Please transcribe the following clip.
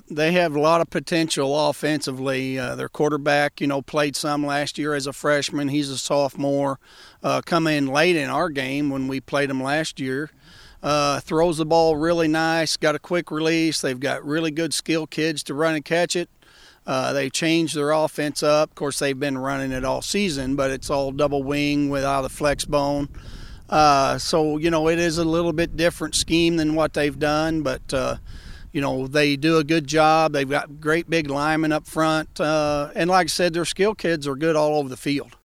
They have a lot of potential offensively. Their quarterback, played some last year as a freshman. He's a sophomore. Come in late in our game when we played him last year. Throws the ball really nice, got a quick release. They've got really good skilled kids to run and catch it. They've changed their offense up. Of course, they've been running it all season, but it's all double wing without a flex bone. So, it is a little bit different scheme than what they've done, but they do a good job. They've got great big linemen up front. And like I said, their skill kids are good all over the field.